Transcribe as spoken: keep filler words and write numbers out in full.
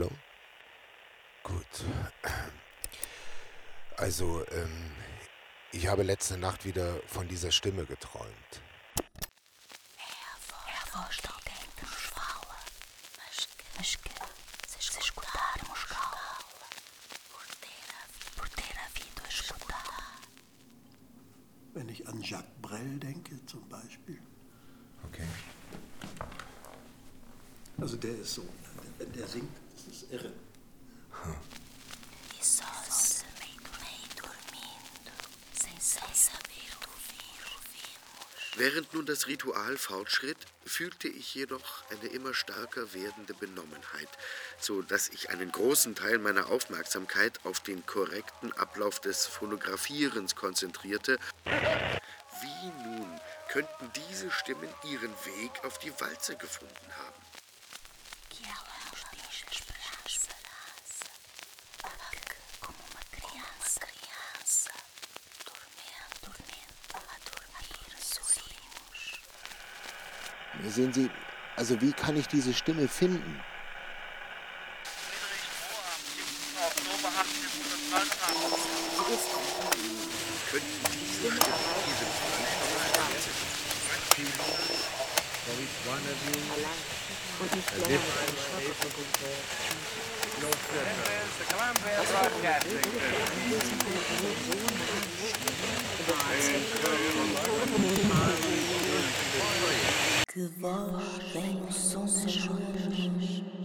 Hallo? Gut. Also, ähm, ich habe letzte Nacht wieder von dieser Stimme geträumt. Wenn ich an Jacques Brel denke, zum Beispiel. Okay. Also der ist so, wenn der singt, das ist irre. Hm. Während nun das Ritual fortschritt, fühlte ich jedoch eine immer stärker werdende Benommenheit, so dass ich einen großen Teil meiner Aufmerksamkeit auf den korrekten Ablauf des Fotografierens konzentrierte. Wie nun könnten diese Stimmen ihren Weg auf die Walze gefunden haben? Sehen Sie, also wie kann ich diese Stimme finden? Könnten diese Stimmen ihren Que voz tem o som das ruas.